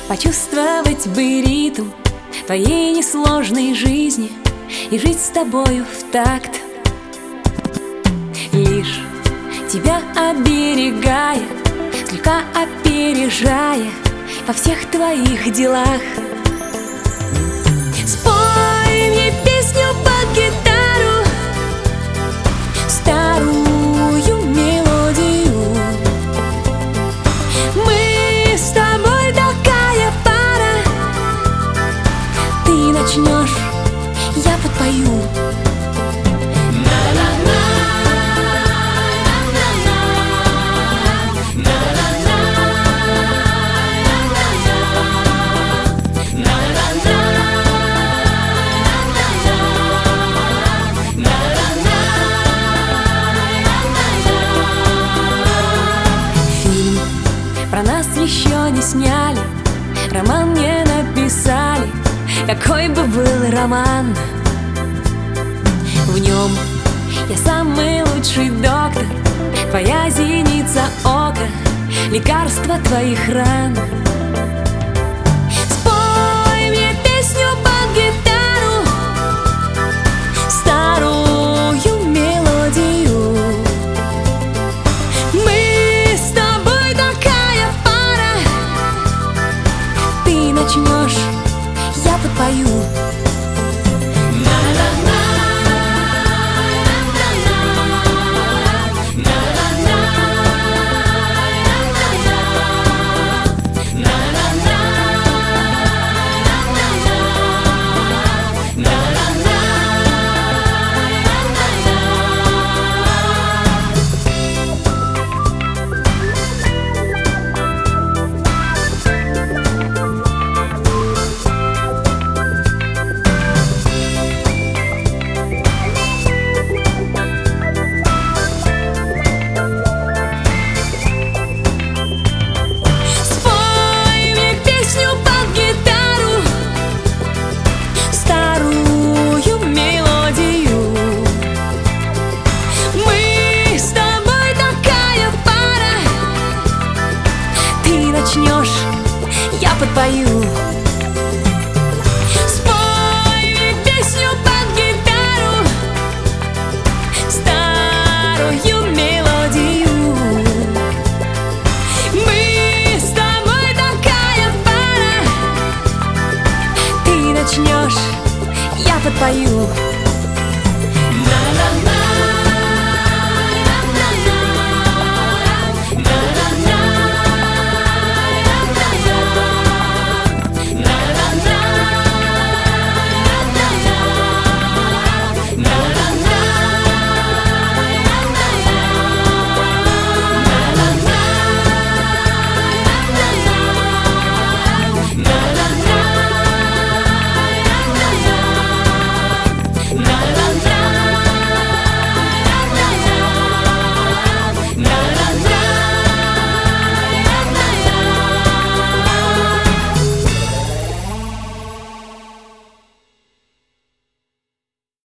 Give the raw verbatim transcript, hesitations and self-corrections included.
Почувствовать бы ритм твоей несложной жизни и жить с тобою в такт, лишь тебя оберегая, слегка опережая во всех твоих делах. Спой мне песню под гитару, старую мелодию. Мы с тобой такая пара, ты начнешь, я подпою. Про нас еще не сняли, роман не написали. Какой бы был роман, в нем я самый лучший доктор, твоя зеница ока, лекарство твоих ран. Спой мне песню под гитару, старую мелодию. Мы с тобой такая пара, ты начнешь, я подпою. Начнешь, я подпою. Спой мне песню под гитару, старую мелодию. Мы с тобой такая пара, ты начнешь, я подпою.